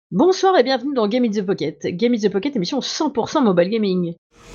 Bonsoir et bienvenue dans Game in the Pocket. Game in the Pocket, émission 100% mobile gaming.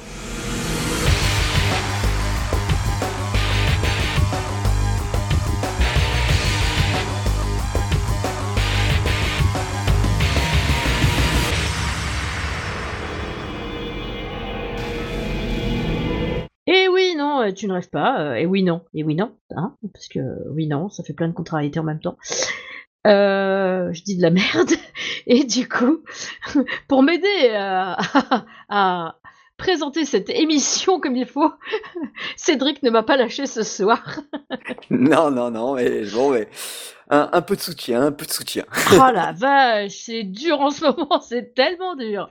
Et oui, non, tu ne rêves pas. Et oui, non. Et oui, non. Hein, parce que oui, non, ça fait plein de contrariétés en même temps. Je dis de la merde. Et du coup, pour m'aider à présenter cette émission comme il faut, Cédric ne m'a pas lâché ce soir. Non, non, non, mais bon, mais un peu de soutien, un peu de soutien. Oh la vache, c'est dur en ce moment, c'est tellement dur.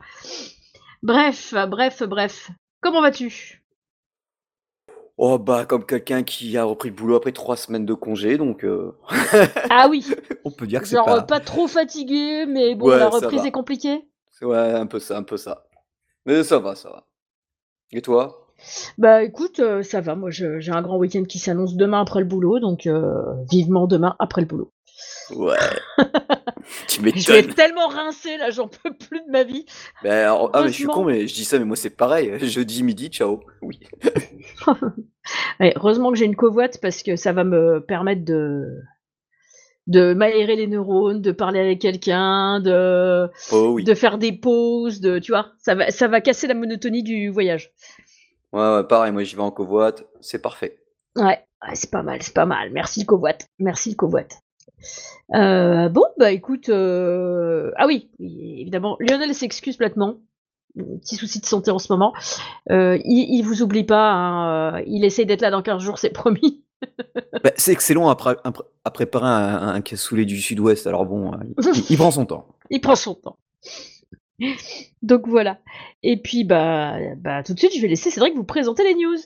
Bref. Comment vas-tu? Oh bah comme quelqu'un qui a repris le boulot après 3 semaines de congé, donc Ah oui, on peut dire que c'est genre pas. pas trop fatigué, mais bon, la Ouais, ça reprise est va. compliquée? Ouais, un peu ça, un peu ça. Mais ça va, ça va. Et toi? Bah écoute, ça va, moi j'ai un grand week-end qui s'annonce demain après le boulot, donc vivement demain après le boulot. Ouais, tu Je vais m'étonnes. être tellement rincée là, j'en peux plus de ma vie. Ah mais je suis con, Heureusement, mais je dis ça, mais moi c'est pareil. Jeudi midi, ciao. Oui. ouais, heureusement que j'ai une covoite parce que ça va me permettre de m'aérer les neurones, de parler avec quelqu'un, Oh de oui. faire des pauses, tu vois? Ça va casser la monotonie du voyage. Ouais, ouais, pareil, moi j'y vais en covoite, c'est parfait. Ouais, c'est pas mal, c'est pas mal. Merci le covoite, merci le covoite. Bon, bah, écoute, ah oui, évidemment, Lionel s'excuse platement. Petit souci de santé en ce moment. Il vous oublie pas, hein, il essaye d'être là dans 15 jours, c'est promis. Bah, c'est excellent à préparer un cassoulet du sud-ouest, alors bon, il prend son temps. Il prend son temps. Donc voilà. Et puis, bah, tout de suite, je vais laisser Cédric vous présenter les news.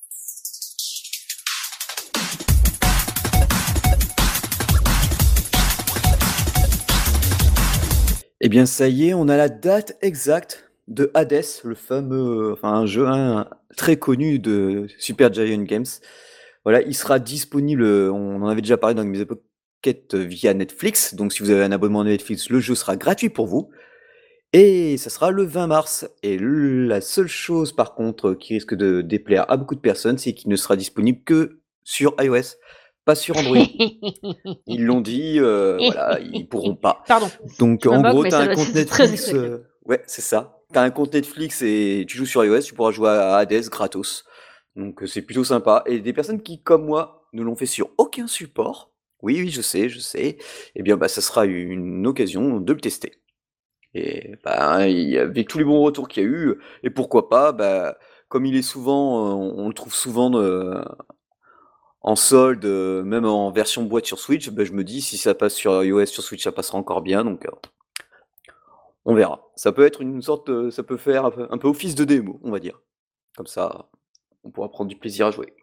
Eh bien, ça y est, on a la date exacte de Hades, le fameux, enfin un jeu très connu de Super Giant Games. Voilà, il sera disponible, on en avait déjà parlé dans mes Pocket via Netflix, donc si vous avez un abonnement à Netflix, le jeu sera gratuit pour vous. Et ça sera le 20 mars. Et la seule chose par contre qui risque de déplaire à beaucoup de personnes, c'est qu'il ne sera disponible que sur iOS, pas sur Android. Ils l'ont dit, voilà, ils pourront pas. Pardon, Donc je me en moque, gros, mais tu as ça un doit compte être très Netflix, désagréable. ouais, c'est ça. Tu as un compte Netflix et tu joues sur iOS, tu pourras jouer à Hades gratos. Donc c'est plutôt sympa. Et des personnes qui, comme moi, ne l'ont fait sur aucun support, oui, oui, je sais, eh bien, bah, ça sera une occasion de le tester. Et bah, avec tous les bons retours qu'il y a eu, et pourquoi pas, bah, comme il est souvent, on le trouve souvent en solde, même en version boîte sur Switch, bah, je me dis si ça passe sur iOS, sur Switch, ça passera encore bien, donc on verra. Ça peut être une sorte, ça peut faire un peu office de démo, on va dire. Comme ça, on pourra prendre du plaisir à jouer.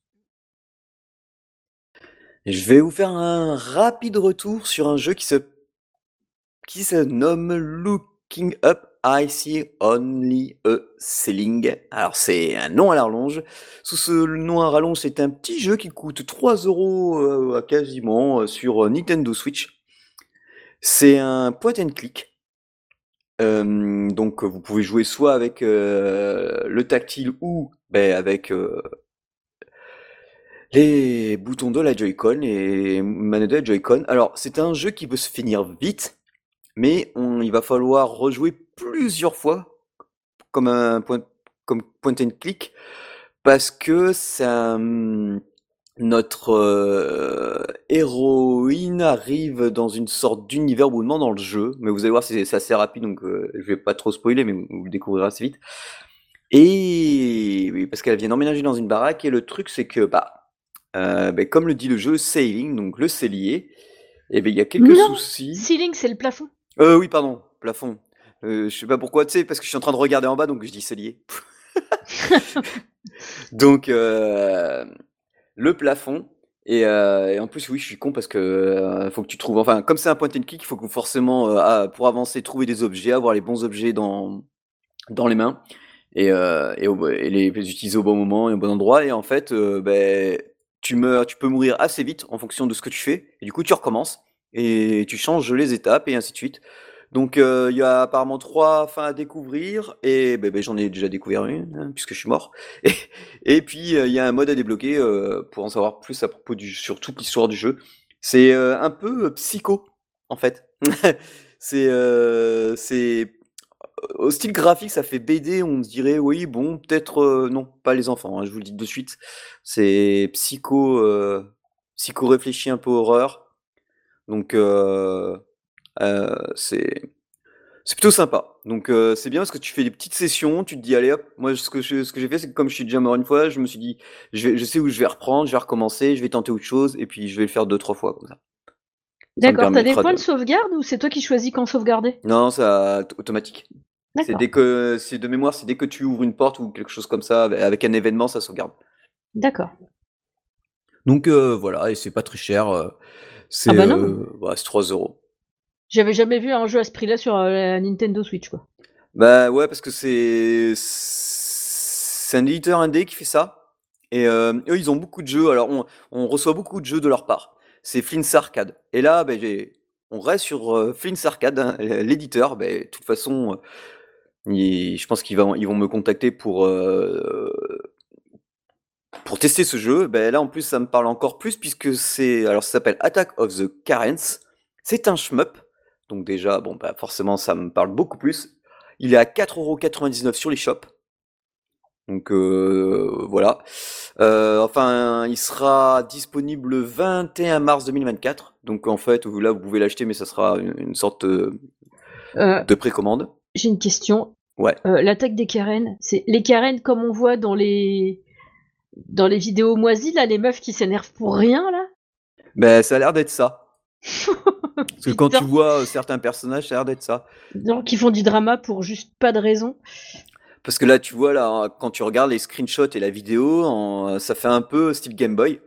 Et je vais vous faire un rapide retour sur un jeu qui se nomme Looking Up, I See Only a Ceiling. Alors c'est un nom à la rallonge. Sous ce nom à rallonge, c'est un petit jeu qui coûte 3 € quasiment sur Nintendo Switch. C'est un point and click. Donc vous pouvez jouer soit avec le tactile ou ben, avec les boutons de la Joy-Con et manette de la Joy-Con. Alors c'est un jeu qui peut se finir vite, mais il va falloir rejouer plusieurs fois comme comme point and click parce que notre héroïne arrive dans une sorte d'univers mouvement dans le jeu, mais vous allez voir c'est assez rapide donc je vais pas trop spoiler mais vous le découvrirez assez vite. Et oui, parce qu'elle vient d'emménager dans une baraque et le truc c'est que comme le dit le jeu sailing donc le cellier, et ben il y a quelques Non! soucis. Ceiling, c'est le plafond. Oui, pardon, plafond. Je sais pas pourquoi, tu sais, parce que je suis en train de regarder en bas, donc je dis cellier. Donc, le plafond. Et en plus, oui, je suis con parce que faut que tu trouves. Enfin, comme c'est un point and click, il faut que forcément, pour avancer, trouver des objets, avoir les bons objets dans les mains et les utiliser au bon moment et au bon endroit. Et en fait, tu peux mourir assez vite en fonction de ce que tu fais. Et du coup, tu recommences et tu changes les étapes et ainsi de suite. Donc il y a apparemment 3 fins à découvrir et j'en ai déjà découvert une, hein, puisque je suis mort. Et, et puis il y a un mode à débloquer pour en savoir plus à propos sur toute l'histoire du jeu. C'est un peu psycho en fait. C'est au style graphique, ça fait BD, on se dirait oui, bon, peut-être non, pas les enfants, hein, je vous le dis de suite. C'est psycho réfléchi, un peu horreur. Donc c'est plutôt sympa. Donc c'est bien parce que tu fais des petites sessions, tu te dis allez hop, moi ce que j'ai fait c'est que comme je suis déjà mort une fois, je me suis dit je sais où je vais reprendre, je vais recommencer, je vais tenter autre chose et puis je vais le faire 2-3 fois comme ça. Ça me D'accord, tu as des permettra points de de sauvegarde ou c'est toi qui choisis quand sauvegarder? non, ça automatique. D'accord, C'est de mémoire, c'est dès que tu ouvres une porte ou quelque chose comme ça avec un événement, ça sauvegarde. d'accord. Donc voilà, et c'est pas très cher, Ah bah non, c'est 3 €. j'avais jamais vu un jeu à ce prix-là sur, la Nintendo Switch, quoi. Bah ouais, parce que c'est un éditeur indé qui fait ça. Et eux, ils ont beaucoup de jeux. Alors, on reçoit beaucoup de jeux de leur part. C'est Flints Arcade. Et là, on reste sur Flints Arcade, hein, l'éditeur. De toute façon, je pense ils vont me contacter pour tester ce jeu. Là, en plus, ça me parle encore plus puisque alors, ça s'appelle Attack of the Karens. C'est un shmup. Donc déjà, bon, forcément, ça me parle beaucoup plus. Il est à 4,99 € sur les shops. Donc voilà. Enfin, il sera disponible le 21 mars 2024. Donc en fait, là, vous pouvez l'acheter, mais ça sera une sorte Heu, de précommande. j'ai une question. Ouais. L'attaque des Karen, c'est les Karen comme on voit dans les vidéos moisies là, les meufs qui s'énervent pour rien là? Ça a l'air d'être ça. Parce que quand tu Putain, vois certains personnages, ça a l'air d'être ça. genre qui font du drama pour juste pas de raison. Parce que là, tu vois, là, quand tu regardes les screenshots et la vidéo, ça fait un peu style Game Boy.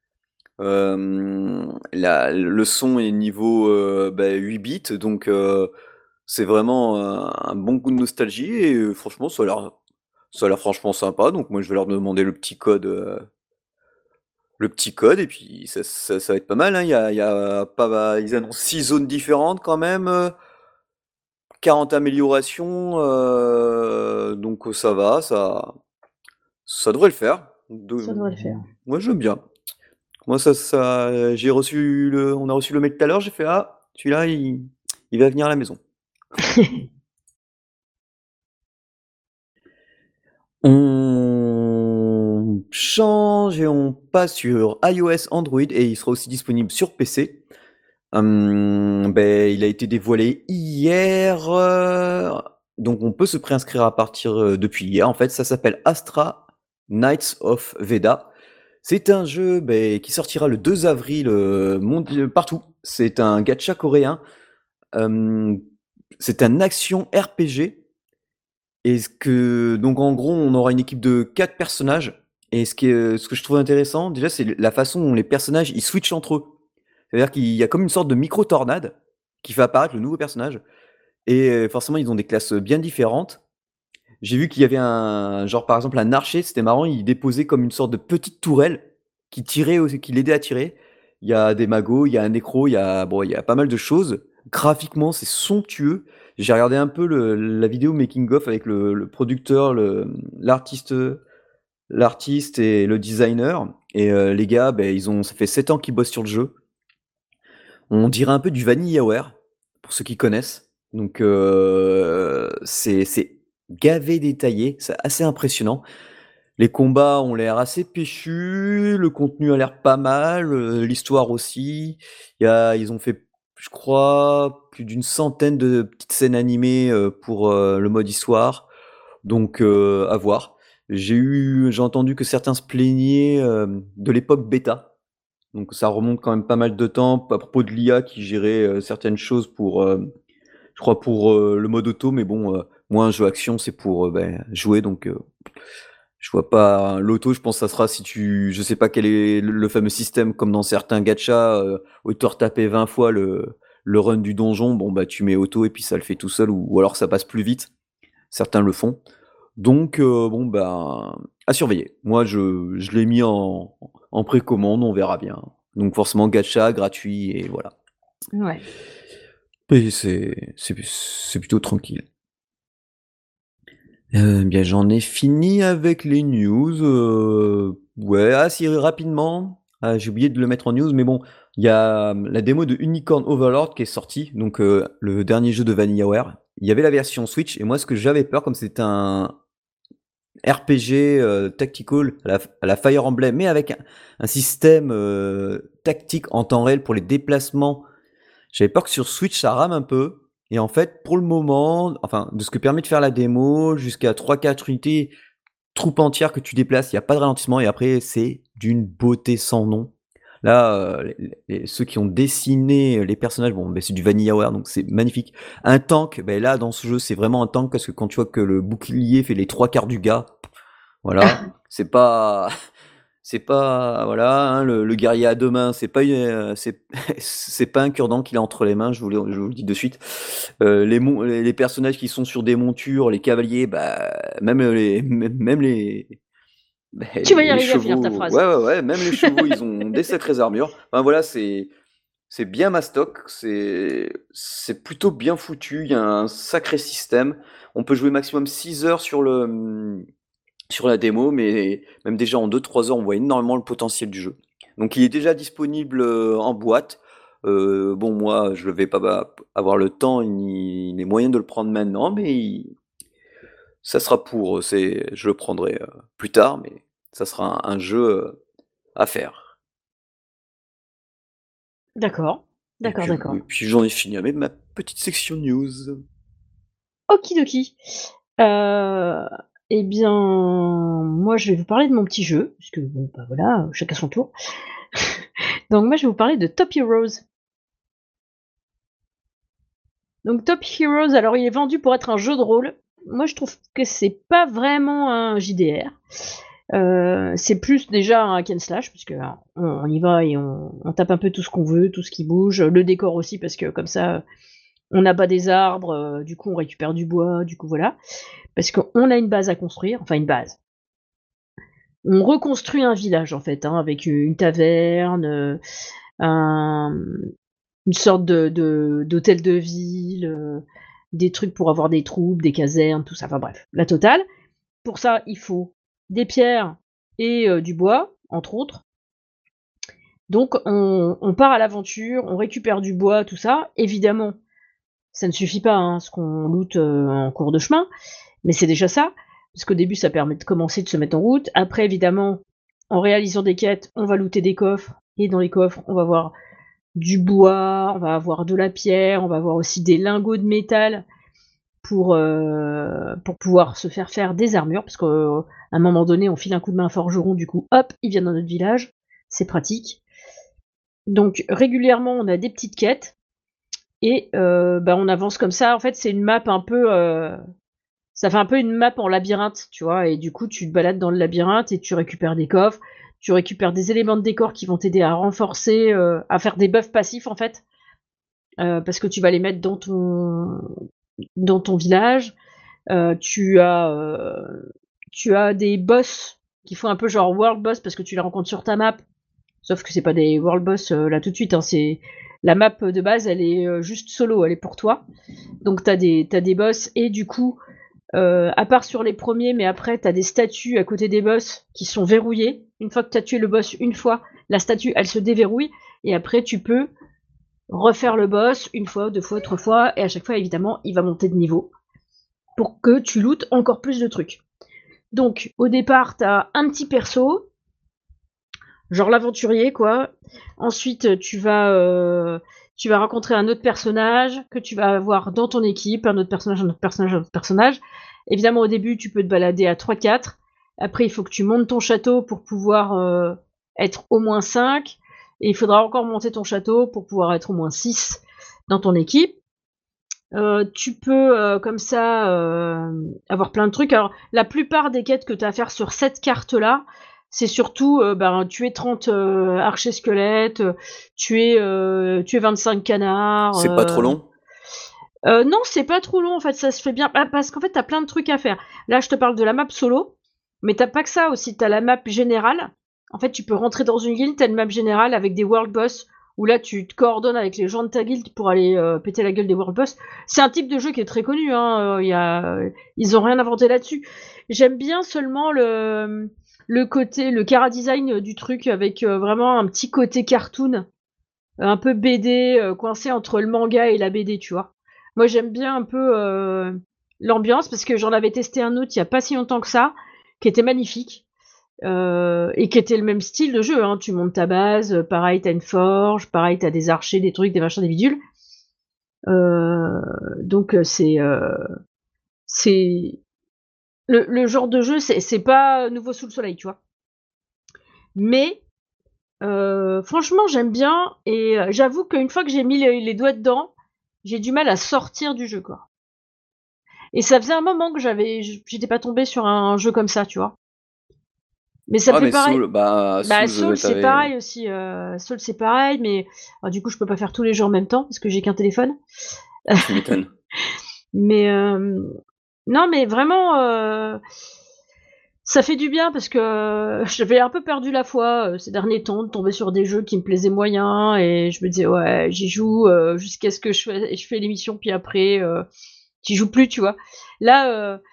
Le son est niveau 8 bits, donc c'est vraiment un bon coup de nostalgie et franchement, ça a l'air franchement sympa. Donc moi, je vais leur demander le petit code et puis ça va être pas mal, hein. Il y a pas, ils annoncent 6 zones différentes quand même, 40 améliorations, donc ça devrait le faire. Ça devrait le faire. Moi, j'aime bien. Moi, on a reçu le mail tout à l'heure, j'ai fait, ah, celui-là, il va venir à la maison. On change et on passe sur iOS, Android et il sera aussi disponible sur PC. Il a été dévoilé hier, donc on peut se préinscrire à partir depuis hier. En fait, ça s'appelle Astra Knights of Veda. C'est un jeu qui sortira le 2 avril partout. C'est un gacha coréen. Euh, c'est un action RPG. Donc en gros, on aura une équipe de 4 personnages. Et ce que je trouve intéressant, déjà, c'est la façon dont les personnages ils switchent entre eux. C'est-à-dire qu'il y a comme une sorte de micro-tornade qui fait apparaître le nouveau personnage. Et forcément, ils ont des classes bien différentes. J'ai vu qu'il y avait genre par exemple un archer, c'était marrant, il déposait comme une sorte de petite tourelle qui l'aidait à tirer. Il y a des magos, il y a un nécro, il y a pas mal de choses. Graphiquement, c'est somptueux. J'ai regardé un peu la vidéo making of avec le producteur, l'artiste, l'artiste et le designer. Et les gars, ça fait 7 ans qu'ils bossent sur le jeu. On dirait un peu du VanillaWare, pour ceux qui connaissent. Donc c'est gavé détaillé, c'est assez impressionnant. Les combats ont l'air assez péchus, le contenu a l'air pas mal, l'histoire aussi. Ils ont fait, je crois, plus d'une centaine de petites scènes animées pour le mode histoire. Donc à voir. J'ai entendu que certains se plaignaient de l'époque bêta. Donc ça remonte quand même pas mal de temps à propos de l'IA qui gérait certaines choses je crois pour le mode auto, mais bon, moi un jeu action c'est pour jouer, donc je vois pas l'auto. Je pense que ça sera je sais pas quel est le fameux système comme dans certains gachas, au lieu de te retaper 20 fois le run du donjon, bon bah tu mets auto et puis ça le fait tout seul ou alors ça passe plus vite. Certains le font. Donc bon bah à surveiller. Moi je l'ai mis en précommande, on verra bien. Donc forcément gacha, gratuit et voilà. Ouais. Et c'est plutôt tranquille. Bien, j'en ai fini avec les news, ouais, ah si, rapidement, j'ai oublié de le mettre en news, mais bon, il y a, la démo de Unicorn Overlord qui est sortie, donc le dernier jeu de VanillaWare. Il y avait la version Switch et moi, ce que j'avais peur, comme c'était un RPG, tactical à la Fire Emblem, mais avec un système, tactique en temps réel pour les déplacements, j'avais peur que sur Switch ça rame un peu. Et en fait, pour le moment, enfin, de ce que permet de faire la démo, jusqu'à 3-4 unités, troupe entière que tu déplaces, il n'y a pas de ralentissement, et après, c'est d'une beauté sans nom. Là, ceux qui ont dessiné les personnages, bon, ben, c'est du VanillaWare, donc c'est magnifique. Un tank, ben là, dans ce jeu, c'est vraiment un tank, parce que quand tu vois que le bouclier fait les trois quarts du gars, voilà, c'est pas voilà, hein, le guerrier à deux mains, c'est pas c'est pas un cure-dent qu'il a entre les mains, je vous le dis de suite. Les personnages qui sont sur des montures, les cavaliers, bah, même bah, Tu vas y les arriver à finir ta chevaux, phrase. ouais, ouais, ouais, même les chevaux, ils ont des sacrées armures. Enfin voilà, c'est bien mastoc, c'est plutôt bien foutu, il y a un sacré système. On peut jouer maximum 6 heures sur la démo, mais même déjà en 2-3 heures, on voit énormément le potentiel du jeu. Donc il est déjà disponible en boîte. Bon, moi, je ne vais pas avoir le temps ni les moyens de le prendre maintenant, mais ça sera je le prendrai plus tard, mais ça sera un jeu à faire. D'accord, d'accord, Et d'accord. puis j'en ai fini avec ma petite section news. Okidoki. Heu, eh bien, moi, je vais vous parler de mon petit jeu, puisque bon, bah, voilà, chacun son tour. Donc moi, je vais vous parler de Top Heroes. Donc Top Heroes, alors il est vendu pour être un jeu de rôle. Moi, je trouve que c'est pas vraiment un JDR. C'est plus déjà un hack and slash, puisque on y va et on tape un peu tout ce qu'on veut, tout ce qui bouge. Le décor aussi, parce que comme ça, on abat des arbres, du coup on récupère du bois, du coup voilà. Parce qu'on a une base à construire, enfin une base. On reconstruit un village en fait, hein, avec une taverne, un une sorte d'hôtel de ville, des trucs pour avoir des troupes, des casernes, tout ça, enfin bref, la totale. Pour ça, il faut des pierres et du bois, entre autres. Donc on part à l'aventure, on récupère du bois, tout ça. Évidemment, ça ne suffit pas, hein, ce qu'on loot, en cours de chemin, mais c'est déjà ça, parce qu'au début, ça permet de commencer, de se mettre en route. Après, évidemment, en réalisant des quêtes, on va looter des coffres, et dans les coffres, on va avoir du bois, on va avoir de la pierre, on va avoir aussi des lingots de métal pour pouvoir se faire des armures, parce qu'à un moment donné, on file un coup de main à un forgeron, du coup, hop, il vient dans notre village, c'est pratique. Donc régulièrement, on a des petites quêtes, et bah, on avance comme ça. En fait, c'est une map un peu, ça fait un peu une map en labyrinthe, tu vois, et du coup, tu te balades dans le labyrinthe et tu récupères des coffres, tu récupères des éléments de décor qui vont t'aider à renforcer, à faire des buffs passifs, en fait, parce que tu vas les mettre dans ton village. Tu as des boss qui font un peu genre world boss parce que tu les rencontres sur ta map, sauf que c'est pas des world boss, là, tout de suite, hein, c'est la map de base, elle est, juste solo, elle est pour toi. Donc t'as des boss et du coup, à part sur les premiers, mais après, tu as des statues à côté des boss qui sont verrouillées. Une fois que tu as tué le boss une fois, la statue, elle se déverrouille. Et après, tu peux refaire le boss une fois, deux fois, trois fois. Et à chaque fois, évidemment, il va monter de niveau pour que tu lootes encore plus de trucs. Donc, au départ, tu as un petit perso, genre l'aventurier, quoi. Ensuite, tu vas rencontrer un autre personnage que tu vas avoir dans ton équipe, un autre personnage, un autre personnage, un autre personnage. Évidemment, au début, tu peux te balader à 3-4. Après, il faut que tu montes ton château pour pouvoir être au moins 5. Et il faudra encore monter ton château pour pouvoir être au moins 6 dans ton équipe. Tu peux, comme ça, avoir plein de trucs. Alors, la plupart des quêtes que tu as à faire sur cette carte-là, c'est surtout tuer 30 archers squelettes, tuer 25 canards. C'est pas trop long? Non, c'est pas trop long en fait, ça se fait bien. Parce qu'en fait, t'as plein de trucs à faire. Là, je te parle de la map solo, mais t'as pas que ça aussi. T'as la map générale. En fait, tu peux rentrer dans une guilde, t'as une map générale avec des world boss où là tu te coordonnes avec les gens de ta guilde pour aller péter la gueule des world boss. C'est un type de jeu qui est très connu, hein. Ils ont rien inventé là-dessus. J'aime bien seulement le chara design du truc avec vraiment un petit côté cartoon, un peu BD, coincé entre le manga et la BD, tu vois. Moi j'aime bien un peu l'ambiance parce que j'en avais testé un autre il y a pas si longtemps que ça, qui était magnifique. Et qui était le même style de jeu, hein. Tu montes ta base, pareil, t'as une forge, pareil, t'as des archers, des trucs, des machins, des bidules. Donc c'est le genre de jeu, c'est pas nouveau sous le soleil, tu vois. Mais franchement, j'aime bien et j'avoue qu'une fois que j'ai mis les doigts dedans, j'ai du mal à sortir du jeu, quoi. Et ça faisait un moment que j'étais pas tombée sur un jeu comme ça, tu vois. Mais ça me Ah, fait mais pareil. Soul, bah, Bah, Souls, Soul, c'est t'avais. pareil aussi. Soul, c'est pareil, mais du coup, je peux pas faire tous les jeux en même temps parce que j'ai qu'un téléphone. Tu m'étonnes. Mais non, mais vraiment, ça fait du bien parce que j'avais un peu perdu la foi ces derniers temps de tomber sur des jeux qui me plaisaient moyen et je me disais ouais, j'y joue jusqu'à ce que je fais l'émission puis après, j'y joue plus, tu vois. Là,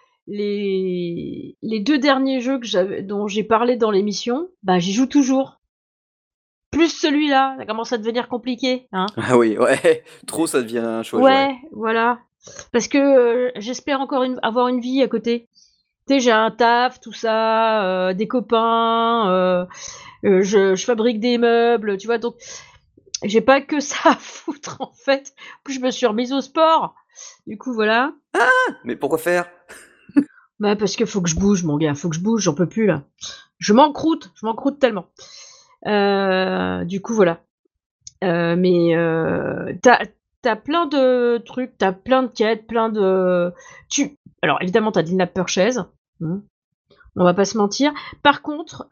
les deux derniers jeux dont j'ai parlé dans l'émission, bah j'y joue toujours. Plus celui-là, ça commence à devenir compliqué, hein. Ah oui, ouais, trop ça devient chaud à gérer. Ouais, voilà. Parce que j'espère encore avoir une vie à côté. Tu sais, j'ai un taf, tout ça, des copains, je fabrique des meubles, tu vois, donc j'ai pas que ça à foutre en fait. Puis je me suis remise au sport. Du coup, voilà. Mais pourquoi faire? Bah parce que faut que je bouge, mon gars, faut que je bouge, j'en peux plus là. Je m'encroute tellement. Du coup, voilà. Mais t'as plein de trucs, t'as plein de quêtes, plein de. Alors évidemment, t'as d'in-app purchase. Hein, on va pas se mentir. Par contre,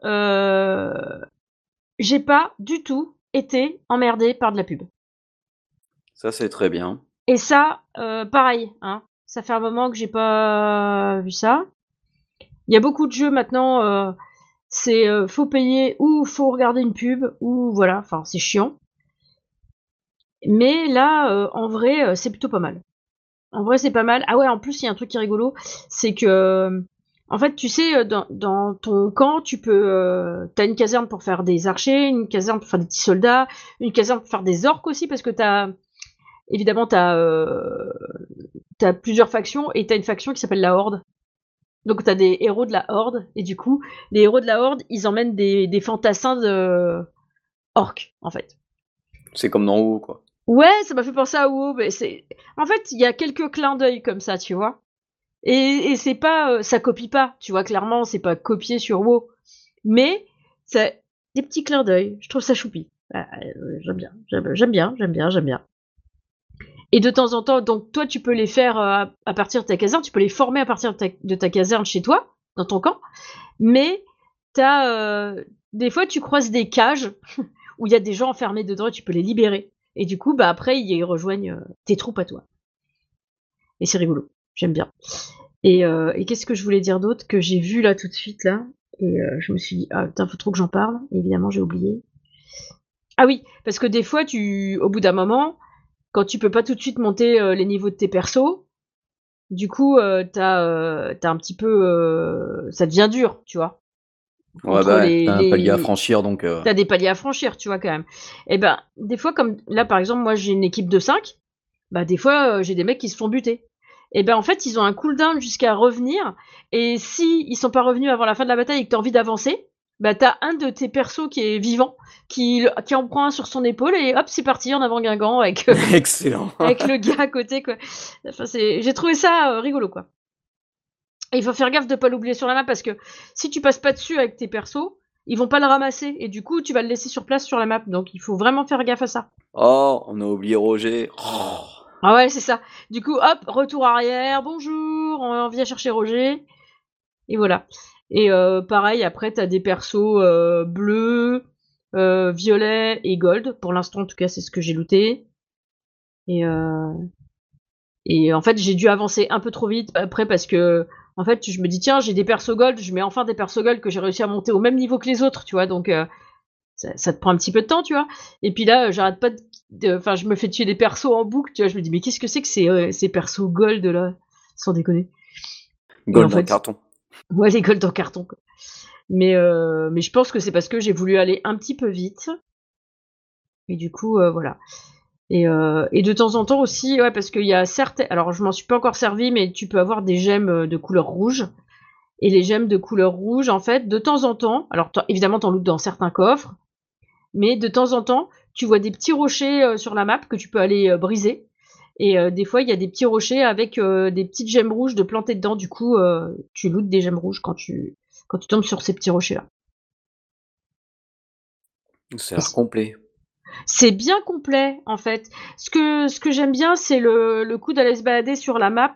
j'ai pas du tout été emmerdée par de la pub. Ça, c'est très bien. Et ça, pareil, hein. Ça fait un moment que j'ai pas vu ça. Il y a beaucoup de jeux maintenant, c'est faut payer ou faut regarder une pub ou voilà, enfin c'est chiant. Mais là, en vrai, c'est plutôt pas mal. En vrai, c'est pas mal. Ah ouais, en plus, il y a un truc qui est rigolo, c'est que, en fait, tu sais, dans ton camp, t'as une caserne pour faire des archers, une caserne pour faire des petits soldats, une caserne pour faire des orques aussi, parce que évidemment, t'as plusieurs factions et t'as une faction qui s'appelle la Horde. Donc t'as des héros de la Horde et du coup, les héros de la Horde, ils emmènent des fantassins de orques, en fait. C'est comme dans WoW, quoi. Ouais, ça m'a fait penser à WoW, mais en fait, il y a quelques clins d'œil comme ça, tu vois. Et c'est pas, ça copie pas, tu vois, clairement, c'est pas copié sur WoW. Mais, c'est des petits clins d'œil. Je trouve ça choupi. J'aime bien, j'aime bien. Et de temps en temps, donc toi, tu peux les faire à partir de ta caserne, tu peux les former à partir de ta caserne chez toi, dans ton camp. Mais, des fois, tu croises des cages où il y a des gens enfermés dedans et tu peux les libérer. Et du coup, bah après, ils rejoignent tes troupes à toi. Et c'est rigolo. J'aime bien. Et qu'est-ce que je voulais dire d'autre que j'ai vu là tout de suite là et je me suis dit ah putain faut trop que j'en parle. Et évidemment j'ai oublié. Ah oui parce que des fois au bout d'un moment quand tu peux pas tout de suite monter les niveaux de tes persos, du coup t'as un petit peu ça devient dur tu vois Ouais, entre bah ouais, t'as un palier à les franchir, donc t'as des paliers à franchir tu vois quand même. Et ben des fois comme là par exemple moi j'ai une équipe de 5, bah des fois j'ai des mecs qui se font buter. Et ben en fait ils ont un cooldown jusqu'à revenir et si ils sont pas revenus avant la fin de la bataille et que t'as envie d'avancer, bah t'as un de tes persos qui est vivant qui en prend un sur son épaule et hop c'est parti en avant Guingamp avec excellent. avec le gars à côté quoi. Enfin j'ai trouvé ça rigolo quoi. Et il faut faire gaffe de pas l'oublier sur la map parce que si tu passes pas dessus avec tes persos, ils vont pas le ramasser et du coup tu vas le laisser sur place sur la map donc il faut vraiment faire gaffe à ça. Oh, on a oublié Roger. Oh. Ah ouais, c'est ça. Du coup, hop, retour arrière, bonjour, on vient chercher Roger, et voilà. Et pareil, après, t'as des persos bleus, violets et gold. Pour l'instant, en tout cas, c'est ce que j'ai looté. Et, euh, et en fait, j'ai dû avancer un peu trop vite après parce que, en fait, je me dis, tiens, j'ai des persos gold, je mets enfin des persos gold que j'ai réussi à monter au même niveau que les autres, tu vois. Donc, ça te prend un petit peu de temps, tu vois. Et puis là, j'arrête pas enfin, je me fais tuer des persos en boucle, tu vois. Je me dis, mais qu'est-ce que c'est que ces persos gold là, sans déconner. Et en Gold en fait, carton. ouais, les gold en carton, quoi. Mais je pense que c'est parce que j'ai voulu aller un petit peu vite. Et du coup, voilà. Et de temps en temps aussi, ouais, parce qu'il y a certains. Alors, je m'en suis pas encore servi, mais tu peux avoir des gemmes de couleur rouge. Et les gemmes de couleur rouge, en fait, de temps en temps, alors évidemment, t'en lootes dans certains coffres, mais de temps en temps, tu vois des petits rochers sur la map que tu peux aller briser. Et des fois, il y a des petits rochers avec des petites gemmes rouges de planter dedans. Du coup, tu lootes des gemmes rouges quand tu tombes sur ces petits rochers-là. Ça a Et l'air complet. c'est bien complet, en fait. Ce que j'aime bien, c'est le coup d'aller se balader sur la map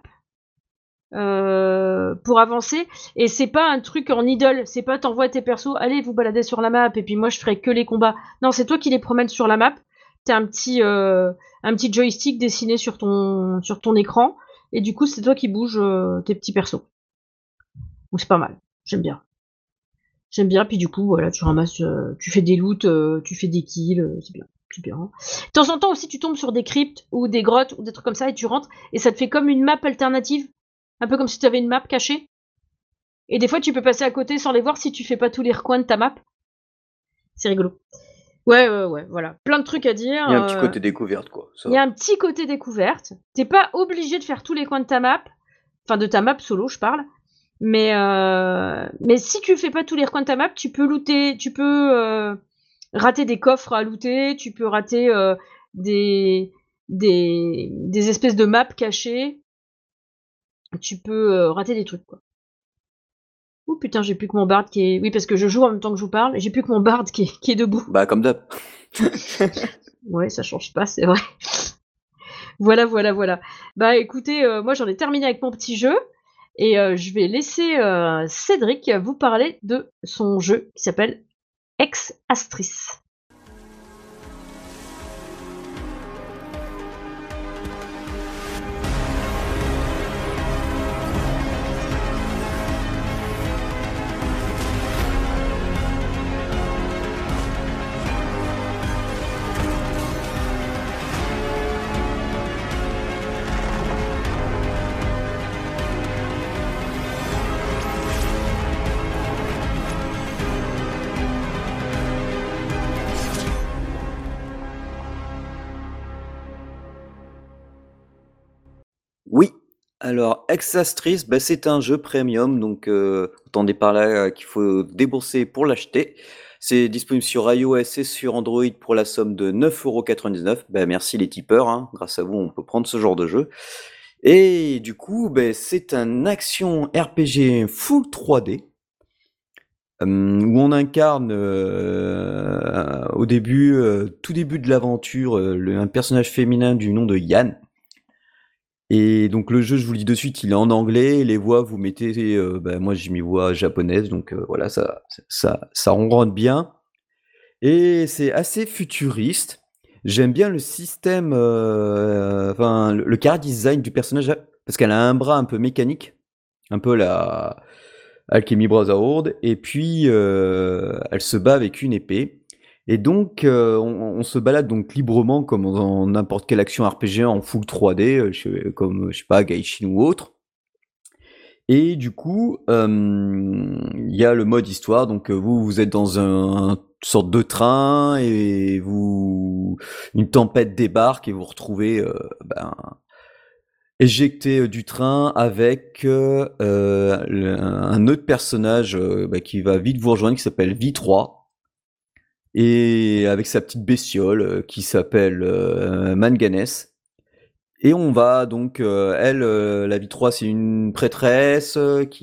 pour avancer. Et c'est pas un truc en idle. C'est pas t'envoies tes persos, allez vous balader sur la map et puis moi je ferai que les combats. Non, c'est toi qui les promènes sur la map. T'as un petit joystick dessiné sur ton écran et du coup c'est toi qui bouges tes petits persos. Donc c'est pas mal. J'aime bien. J'aime bien. Puis du coup voilà, tu ramasses, tu fais des loots, tu fais des kills, c'est bien. C'est bien. De temps en temps aussi, tu tombes sur des cryptes ou des grottes ou des trucs comme ça et tu rentres et ça te fait comme une map alternative. Un peu comme si tu avais une map cachée. Et des fois, tu peux passer à côté sans les voir si tu fais pas tous les recoins de ta map. C'est rigolo. Ouais, ouais, voilà. Plein de trucs à dire. Il y a un petit côté découverte, quoi. Ça Il y a va. un petit côté découverte. T'es pas obligé de faire tous les coins de ta map. Enfin, de ta map solo, je parle. Mais si tu fais pas tous les recoins de ta map, tu peux looter. Tu peux rater des coffres à looter. Tu peux rater des, des espèces de maps cachées. Tu peux rater des trucs, quoi. Oh putain, j'ai plus que mon bard qui est. Oui, parce que je joue en même temps que je vous parle, et j'ai plus que mon bard qui est debout. Bah, comme d'hab. Ouais, ça change pas, c'est vrai. Voilà, voilà, voilà. Bah écoutez, moi j'en ai terminé avec mon petit jeu, et je vais laisser Cédric vous parler de son jeu qui s'appelle Ex Astris. Oui. Alors, Exastris, bah, c'est un jeu premium, donc entendez par là qu'il faut débourser pour l'acheter. C'est disponible sur iOS et sur Android pour la somme de 9,99 €. Bah, merci les tipeurs, hein. Grâce à vous, on peut prendre ce genre de jeu. Et du coup, bah, c'est un action RPG full 3D. Où on incarne au début, tout début de l'aventure, un personnage féminin du nom de Yann. Et donc le jeu, je vous le dis de suite, il est en anglais. Les voix, vous mettez, bah, moi j'ai mis voix japonaise, donc voilà, ça on rentre bien. Et c'est assez futuriste. J'aime bien le système, enfin le chara design du personnage, parce qu'elle a un bras un peu mécanique, un peu la Alchemy Brotherhood, et puis elle se bat avec une épée. Et donc on se balade donc librement comme dans n'importe quelle action RPG en full 3D, comme je sais pas Genshin ou autre. Et du coup, il y a le mode histoire. Donc vous êtes dans une sorte de train et une tempête débarque et vous retrouvez ben, éjecté du train avec un autre personnage bah, qui va vite vous rejoindre, qui s'appelle V3, et avec sa petite bestiole qui s'appelle Manganès. Et on va donc, elle, la V3, c'est une prêtresse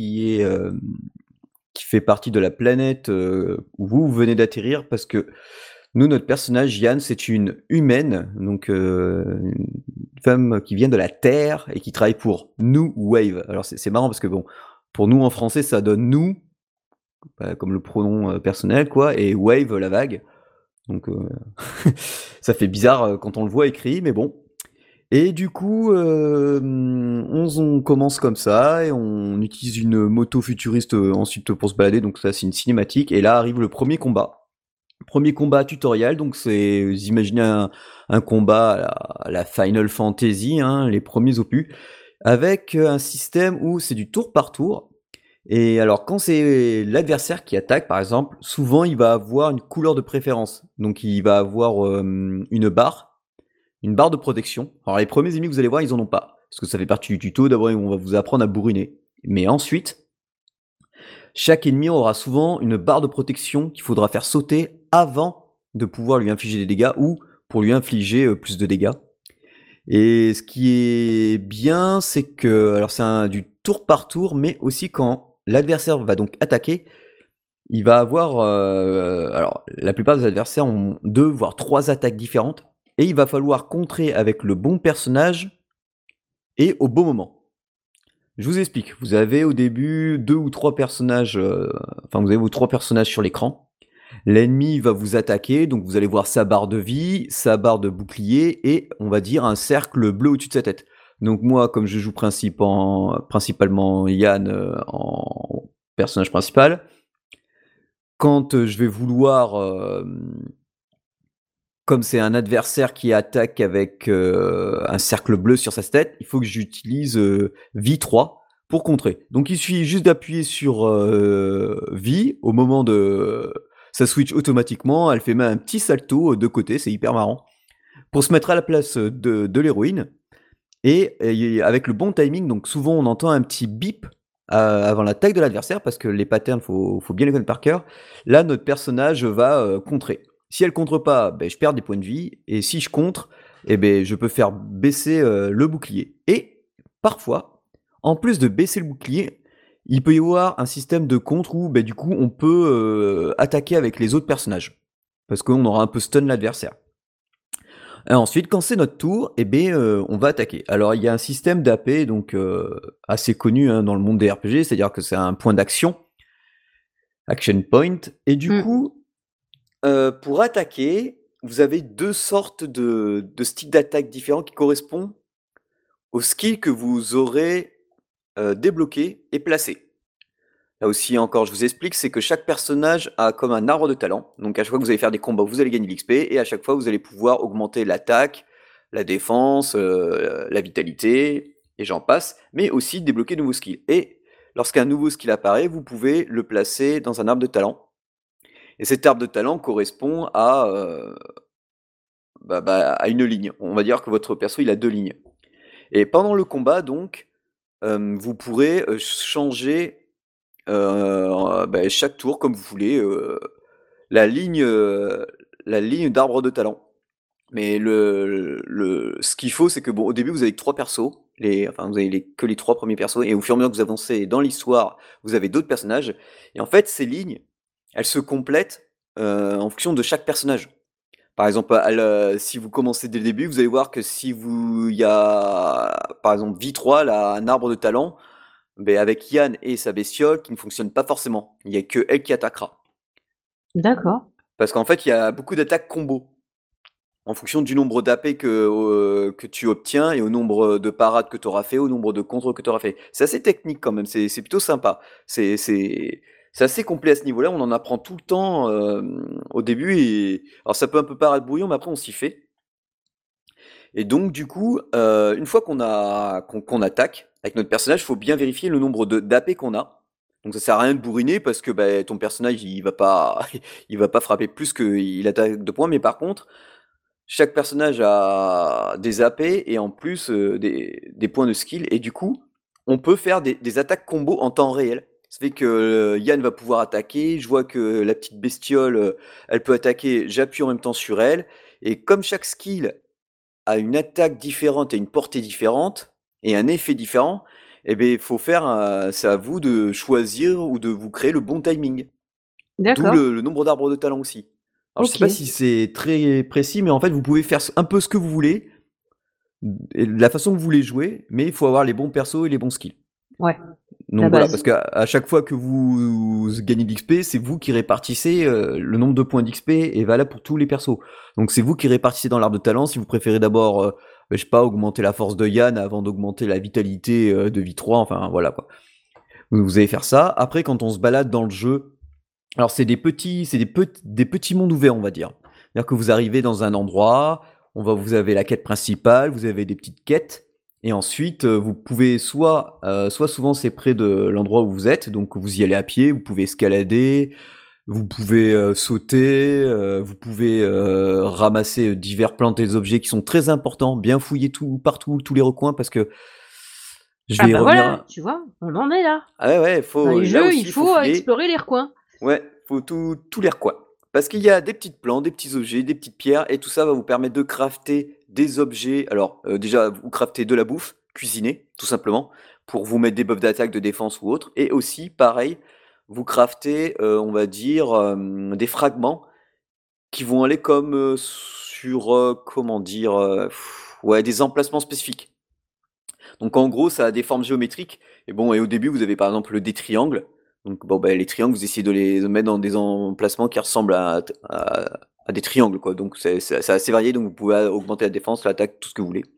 qui fait partie de la planète où vous venez d'atterrir, parce que nous, notre personnage, Yann, c'est une humaine, donc une femme qui vient de la Terre et qui travaille pour New Wave. Alors c'est marrant parce que bon, pour nous en français, ça donne nous, bah, comme le pronom personnel, quoi, et Wave, la vague. Donc ça fait bizarre quand on le voit écrit, mais bon. Et du coup, on commence comme ça, et on utilise une moto futuriste ensuite pour se balader, donc ça c'est une cinématique, et là arrive le premier combat. Premier combat tutoriel, donc c'est, vous imaginez un combat à la Final Fantasy, hein, les premiers opus, avec un système où c'est du tour par tour. Et alors, quand c'est l'adversaire qui attaque, par exemple, souvent il va avoir une couleur de préférence. Donc il va avoir une barre de protection. Alors les premiers ennemis que vous allez voir, ils en ont pas. Parce que ça fait partie du tuto, d'abord on va vous apprendre à bourriner. Mais ensuite, chaque ennemi aura souvent une barre de protection qu'il faudra faire sauter avant de pouvoir lui infliger des dégâts ou pour lui infliger plus de dégâts. Et ce qui est bien, c'est que, alors c'est du tour par tour, mais aussi quand l'adversaire va donc attaquer, il va avoir, alors la plupart des adversaires ont 2 voire 3 attaques différentes, et il va falloir contrer avec le bon personnage et au bon moment. Je vous explique, vous avez au début 2 ou 3 personnages, enfin vous avez vos 3 personnages sur l'écran. L'ennemi va vous attaquer, donc vous allez voir sa barre de vie, sa barre de bouclier et on va dire un cercle bleu au-dessus de sa tête. Donc moi, comme je joue principalement Yann en personnage principal, quand je vais vouloir, comme c'est un adversaire qui attaque avec un cercle bleu sur sa tête, il faut que j'utilise vie 3 pour contrer. Donc il suffit juste d'appuyer sur vie au moment de... Ça switch automatiquement, elle fait même un petit salto de côté, c'est hyper marrant. Pour se mettre à la place de l'héroïne, et avec le bon timing, donc souvent on entend un petit bip avant l'attaque de l'adversaire, parce que les patterns, faut bien les connaître par cœur. Là, notre personnage va contrer. Si elle contre pas, ben, je perds des points de vie, et si je contre, eh ben, je peux faire baisser le bouclier. Et parfois, en plus de baisser le bouclier, il peut y avoir un système de contre où ben, du coup on peut attaquer avec les autres personnages, parce qu'on aura un peu stun l'adversaire. Et ensuite, quand c'est notre tour, eh ben, on va attaquer. Alors, il y a un système d'AP donc assez connu hein, dans le monde des RPG, c'est-à-dire que c'est un point d'action, action point, et du Mmh. coup, pour attaquer, vous avez 2 sortes de styles d'attaque différents qui correspondent aux skills que vous aurez débloqués et placés. Là aussi, encore, je vous explique, c'est que chaque personnage a comme un arbre de talent. Donc à chaque fois que vous allez faire des combats, vous allez gagner de l'XP, et à chaque fois, vous allez pouvoir augmenter l'attaque, la défense, la vitalité, et j'en passe, mais aussi débloquer de nouveaux skills. Et lorsqu'un nouveau skill apparaît, vous pouvez le placer dans un arbre de talent. Et cet arbre de talent correspond à une ligne. On va dire que votre perso, il a 2 lignes. Et pendant le combat, donc, vous pourrez changer chaque tour comme vous voulez, la ligne, heu, la ligne d'arbre de talent. Mais ce qu'il faut, c'est que bon, au début, vous avez que 3 persos, vous avez que les 3 premiers persos et au fur et à mesure que vous avancez dans l'histoire, vous avez d'autres personnages et en fait, ces lignes, elles se complètent, en fonction de chaque personnage. Par exemple, si vous commencez dès le début, vous allez voir que si vous il y a, par exemple, V3, elle a un arbre de talent, beh, avec Yann et sa bestiole qui ne fonctionne pas forcément. Il y a que elle qui attaquera. D'accord. Parce qu'en fait, il y a beaucoup d'attaques combo. En fonction du nombre d'AP que tu obtiens et au nombre de parades que tu auras fait, au nombre de contrôles que tu auras fait. C'est assez technique quand même, c'est plutôt sympa. C'est assez complet à ce niveau-là, on en apprend tout le temps au début. Alors ça peut un peu paraître brouillon, mais après on s'y fait. Et donc du coup, une fois qu'on attaque avec notre personnage, il faut bien vérifier le nombre d'AP qu'on a. Donc ça sert à rien de bourriner parce que bah, ton personnage il va pas, il va pas frapper plus qu'il attaque de points, mais par contre, chaque personnage a des AP et en plus des points de skill. Et du coup, on peut faire des attaques combo en temps réel. Ça fait que Yann va pouvoir attaquer. Je vois que la petite bestiole, elle peut attaquer. J'appuie en même temps sur elle. Et comme chaque skill a une attaque différente et une portée différente et un effet différent, eh ben, il faut faire, c'est à vous de choisir ou de vous créer le bon timing. D'où D'accord. le nombre d'arbres de talent aussi. Alors je sais pas OK. si c'est très précis, mais en fait vous pouvez faire un peu ce que vous voulez, et de la façon que vous voulez jouer, mais il faut avoir les bons persos et les bons skills. Ouais, la Donc voilà, base. parce qu'à chaque fois que vous gagnez de l'XP, c'est vous qui répartissez le nombre de points d'XP est valable pour tous les persos. Donc c'est vous qui répartissez dans l'arbre de talent. Si vous préférez d'abord, je sais pas, augmenter la force de Yann avant d'augmenter la vitalité de V3, enfin voilà quoi. Vous allez faire ça. Après, quand on se balade dans le jeu, Alors des petits mondes ouverts, on va dire. C'est-à-dire que vous arrivez dans un endroit, vous avez la quête principale, vous avez des petites quêtes, et ensuite vous pouvez soit souvent c'est près de l'endroit où vous êtes, donc vous y allez à pied, vous pouvez escalader, vous pouvez sauter, vous pouvez ramasser divers plantes et des objets qui sont très importants, bien fouiller tout partout, tous les recoins, parce que je Ah vais y bah revenir. voilà, tu vois? On en est là. Ah ouais, ouais, Dans faut les là jeux, il aussi, il faut faut fouiller. explorer les recoins. Ouais, faut tous les recoins. Parce qu'il y a des petites plantes, des petits objets, des petites pierres, et tout ça va vous permettre de crafter des objets. Alors, déjà, vous craftez de la bouffe, cuisiner, tout simplement, pour vous mettre des buffs d'attaque, de défense ou autre. Et aussi, pareil, vous craftez, on va dire, des fragments qui vont aller comme sur, comment dire, ouais, des emplacements spécifiques. Donc en gros, ça a des formes géométriques. Et bon, et au début, vous avez par exemple des triangles. Donc bon, bah, les triangles, vous essayez de les mettre dans des emplacements qui ressemblent à des triangles, quoi. Donc c'est assez varié, donc vous pouvez augmenter la défense, l'attaque, tout ce que vous voulez.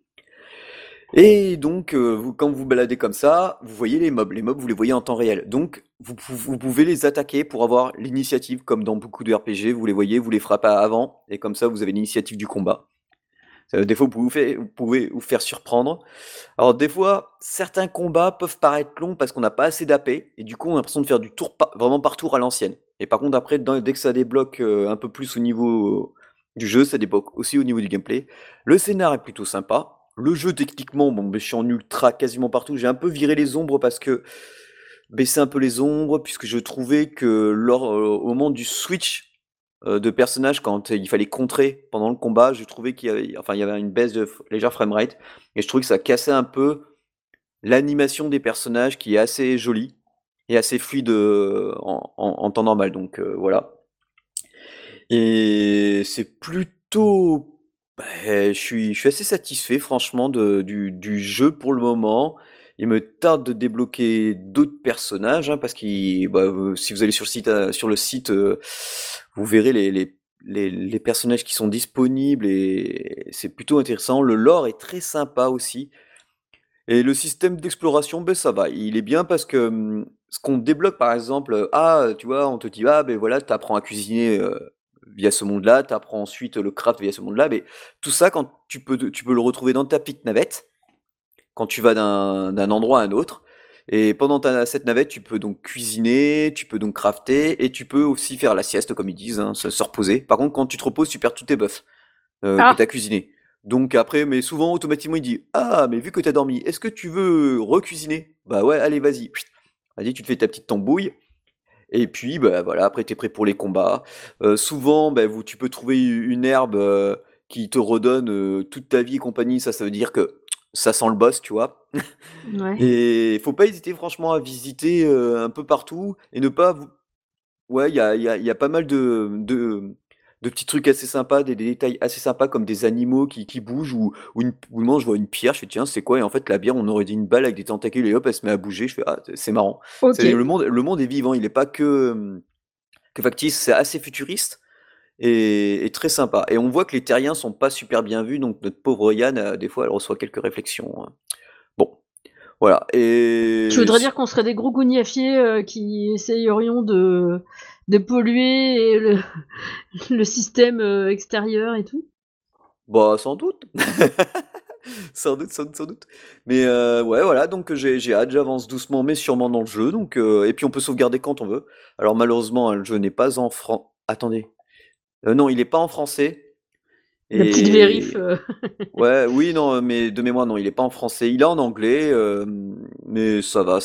Et donc, quand vous baladez comme ça, vous voyez les mobs. Les mobs, vous les voyez en temps réel. Donc, vous pouvez les attaquer pour avoir l'initiative, comme dans beaucoup de RPG. Vous les voyez, vous les frappez avant, et comme ça, vous avez l'initiative du combat. Des fois, vous pouvez vous faire surprendre. Alors des fois, certains combats peuvent paraître longs parce qu'on n'a pas assez d'AP, et du coup on a l'impression de faire du tour vraiment par tour à l'ancienne. Et par contre après, dès que ça débloque un peu plus au niveau du jeu, ça débloque aussi au niveau du gameplay. Le scénar est plutôt sympa. Le jeu techniquement, bon, je suis en ultra quasiment partout. J'ai un peu viré les ombres parce que baisser un peu les ombres, puisque je trouvais que au moment du switch de personnage, quand il fallait contrer pendant le combat, je trouvais il y avait une baisse de légère framerate, et je trouvais que ça cassait un peu l'animation des personnages qui est assez jolie et assez fluide en temps normal. Donc voilà. Et c'est plutôt. Je suis assez satisfait, franchement, du jeu pour le moment. Il me tarde de débloquer d'autres personnages, hein, parce que si vous allez sur le site, vous verrez les personnages qui sont disponibles, et c'est plutôt intéressant. Le lore est très sympa aussi. Et le système d'exploration, ben ça va. Il est bien parce que ce qu'on débloque, par exemple, tu vois, on te dit, ah, ben voilà, tu apprends à cuisiner via ce monde-là, tu apprends ensuite le craft via ce monde-là. Mais tout ça, quand tu peux le retrouver dans ta petite navette, quand tu vas d'un endroit à un autre. Et pendant cette navette, tu peux donc cuisiner, tu peux donc crafter, et tu peux aussi faire la sieste, comme ils disent, hein, se reposer. Par contre, quand tu te reposes, tu perds tous tes buffs que tu Ah! as cuisiné. Donc après, mais souvent automatiquement il dit: «Ah, mais vu que tu as dormi, est-ce que tu veux recuisiner?» «Bah ouais, allez, vas-y.» Vas-y, tu te fais ta petite tambouille, et puis bah voilà, après tu es prêt pour les combats. Souvent, bah, tu peux trouver une herbe qui te redonne toute ta vie et compagnie. Ça veut dire que ça sent le boss, tu vois. Ouais. Et faut pas hésiter franchement à visiter un peu partout, et ne pas vous. Ouais, il y a pas mal de petits trucs assez sympas, des détails assez sympas, comme des animaux qui bougent, ou moi je vois une pierre, je fais: «Tiens, c'est quoi?» Et en fait la bière, on aurait dit une balle avec des tentacules, et hop, elle se met à bouger. Je fais: «Ah, c'est marrant». C'est OK. le monde est vivant, il est pas que factice, c'est assez futuriste, et très sympa, et on voit que les terriens sont pas super bien vus, donc notre pauvre Yann, des fois, elle reçoit quelques réflexions, hein. Bon, voilà. Tu Et voudrais dire qu'on serait des gros gougnafiers, qui essayerions de polluer le le système, extérieur et tout? bah, sans doute. Sans doute, sans doute, sans doute. Mais ouais, voilà, donc j'ai hâte, j'avance doucement mais sûrement dans le jeu, donc et puis on peut sauvegarder quand on veut. Alors malheureusement, hein, le jeu n'est pas en attendez, non, il est pas en français, La petite vérif, et ouais, oui, non, mais de mémoire, non, il est pas en français. Il est en anglais, mais ça va,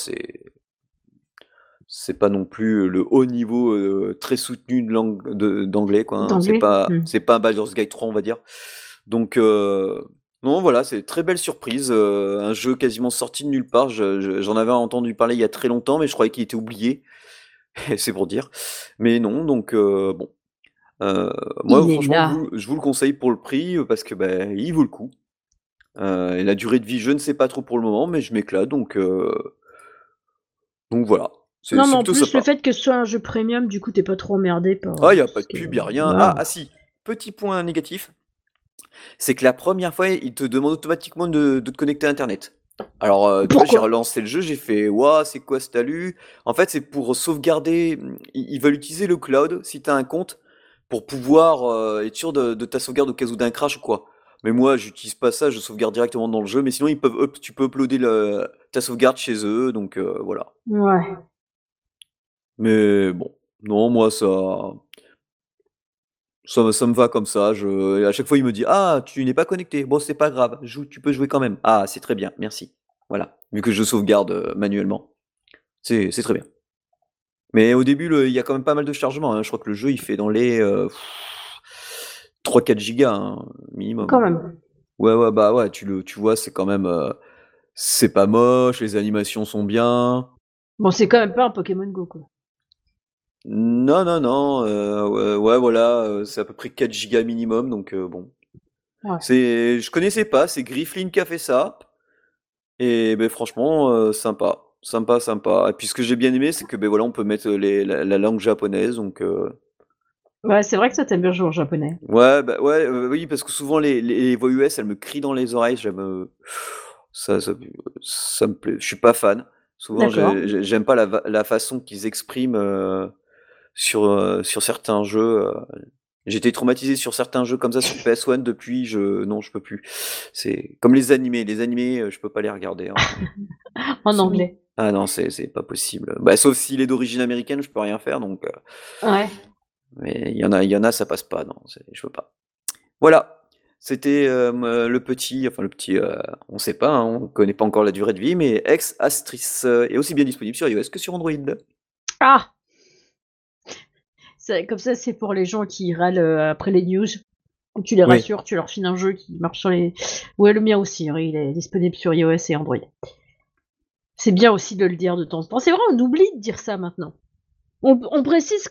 c'est pas non plus le haut niveau très soutenu de d'anglais, quoi, hein. d'anglais? Mmh. C'est pas un Baldur's Gate 3, on va dire. Donc non, voilà, c'est très belle surprise, un jeu quasiment sorti de nulle part. J'en avais entendu parler il y a très longtemps, mais je croyais qu'il était oublié, c'est pour dire. Mais non, donc bon, heu, moi Il est franchement, là. je vous le conseille pour le prix, parce que, beh, il vaut le coup. Et la durée de vie, je ne sais pas trop pour le moment, mais je m'éclate, donc voilà, Non, mais c'est en plutôt plus, le sympa. fait que ce soit un jeu premium, du coup, tu es pas trop emmerdé par, Ah, il y a tout pas ce de qui est pub, il y a rien. voilà. Si, petit point négatif, c'est que la première fois, il te demande automatiquement de te connecter à internet. Alors, tu vois, j'ai Pourquoi? relancé le jeu, j'ai fait: «Waouh, c'est quoi ce talus?» En fait, c'est pour sauvegarder, ils veulent utiliser le cloud, si tu as un compte, pour pouvoir, être sûr de ta sauvegarde au cas où d'un crash ou quoi. Mais moi, j'utilise pas ça, je sauvegarde directement dans le jeu, mais sinon ils peuvent tu peux uploader ta sauvegarde chez eux, donc voilà. Ouais. Mais bon, non, moi ça me va comme ça, et à chaque fois il me dit: «Ah, tu n'es pas connecté. Bon, c'est pas grave, joue, tu peux jouer quand même. Ah, c'est très bien, merci». Voilà, vu que je sauvegarde, manuellement. C'est très bien. Mais au début, il y a quand même pas mal de chargement, hein. Je crois que le jeu, il fait dans les, 3-4 gigas, hein, Quand minimum. même. Ouais, ouais, bah, ouais, tu vois, c'est quand même, c'est pas moche, les animations sont bien. Bon, c'est quand même pas un Pokémon Go, quoi. Non, non, non, ouais, ouais, voilà, c'est à peu près 4 gigas minimum, donc bon. Ouais. Je connaissais pas, c'est Grifflin qui a fait ça et beh, franchement, sympa. Sympa, sympa et puis ce que j'ai bien aimé, c'est que, beh, voilà, on peut mettre la langue japonaise donc Ouais, c'est vrai que toi, tu aimes bien jouer en japonais. ouais, bah, ouais, oui, parce que souvent les voix US, elles me crient dans les oreilles, ça ça ça me plaît je suis pas fan. Souvent, D'accord. j'aime pas la façon qu'ils expriment, sur certains jeux, j'ai été traumatisé sur certains jeux comme ça sur PS1 depuis non, je peux plus. C'est comme les animés, je peux pas les regarder en En c'est anglais. ah non, c'est pas possible. Bah, sauf s'il est d'origine américaine, je peux rien faire donc Ouais. mais il y en a, ça passe pas, non, je peux pas. Voilà, c'était, le petit, on sait pas, hein, on connaît pas encore la durée de vie, mais Ex Astris, est aussi bien disponible sur iOS que sur Android. Ah! C'est comme ça, c'est pour les gens qui râlent, après les news. Tu les Oui. rassures, tu leur files un jeu qui marche sur les ouais, le mien aussi, hein, il est disponible sur iOS et Android. C'est bien aussi de le dire de temps en temps. C'est vrai, on oublie de dire ça maintenant. On précise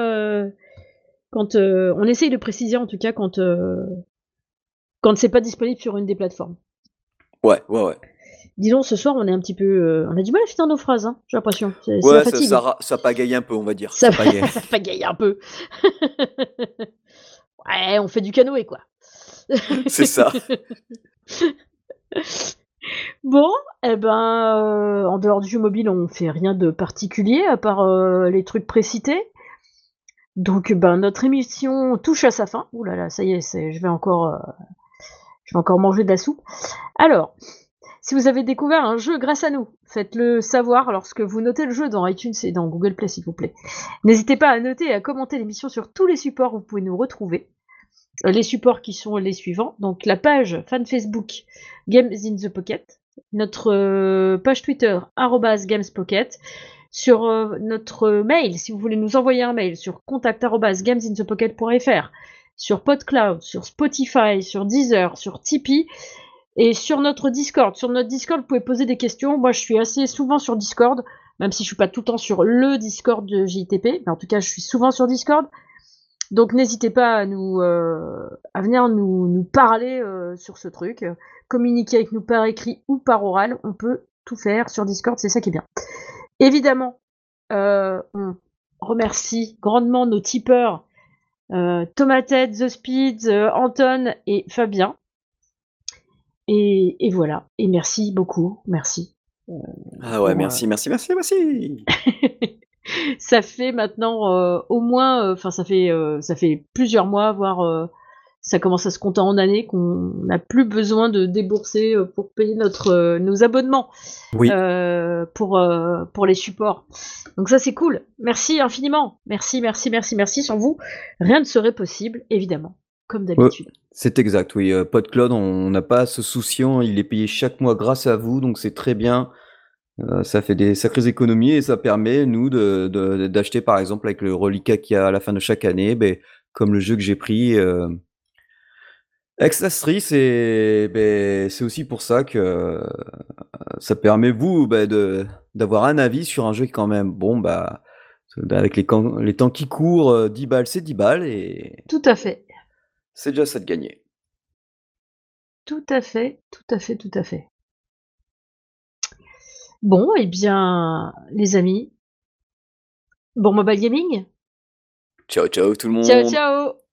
quand on essaye de préciser en tout cas quand c'est pas disponible sur une des plateformes. Ouais, ouais, ouais. Disons ce soir on est un petit peu, on a du mal à finir nos phrases, hein, j'ai l'impression. C'est la Ouais, ça ça fatigue. ra ça pagaille un peu, on va dire, Ça ça pagaille. ça pagaille un peu. Ouais, on fait du canoë quoi. C'est ça. Bon, et ben, en dehors du jeu mobile, on fait rien de particulier à part, les trucs précités. Donc, ben, notre émission touche à sa fin. Ouh là là, ça y est, je vais encore manger de la soupe. Alors, si vous avez découvert un jeu grâce à nous, faites-le savoir lorsque vous notez le jeu dans iTunes et dans Google Play, s'il vous plaît. N'hésitez pas à noter et à commenter l'émission sur tous les supports où vous pouvez nous retrouver. Les supports qui sont les suivants, donc la page fan Facebook Games in the Pocket, notre page Twitter @gamespocket, sur notre mail, si vous voulez nous envoyer un mail, sur contact@gamesinthepocket.fr, sur PodCloud, sur Spotify, sur Deezer, sur Tipeee et sur notre Discord. Sur notre Discord, vous pouvez poser des questions. Moi, je suis assez souvent sur Discord, même si je suis pas tout le temps sur le Discord de JTP, mais en tout cas, je suis souvent sur Discord. Donc n'hésitez pas à venir nous parler sur ce truc, communiquer avec nous par écrit ou par oral, on peut tout faire sur Discord, c'est ça qui est bien. Évidemment, on remercie grandement nos tipeurs, Tomated, The Speed, Anton et Fabien. Et voilà. Et merci beaucoup, merci Ah ouais, pour. merci, merci, merci, merci! Ça fait maintenant au moins, enfin ça fait plusieurs mois, voire ça commence à se compter en années qu'on n'a plus besoin de débourser pour payer nos abonnements Oui, pour les supports. Donc ça c'est cool. Merci infiniment. Merci, merci, merci, merci. Sans vous, rien ne serait possible, évidemment, comme ouais, d'habitude. c'est exact, oui, PodCloud, on n'a pas à se souciant, il est payé chaque mois grâce à vous, donc c'est très bien. Ça fait des sacrées économies et ça permet, nous, d'acheter, par exemple, avec le reliquat qu'il y a à la fin de chaque année, beh, comme le jeu que j'ai pris, Exastri, c'est aussi pour ça que, ça permet, vous, bah, d'avoir un avis sur un jeu qui, quand même, bon, bah, avec les temps qui courent, 10 balles, c'est 10 balles et Tout à fait. c'est déjà ça de gagner. Tout à fait, tout à fait, tout à fait. Bon, eh bien, les amis, bon mobile gaming. Ciao, ciao tout le Ciao, monde! ciao!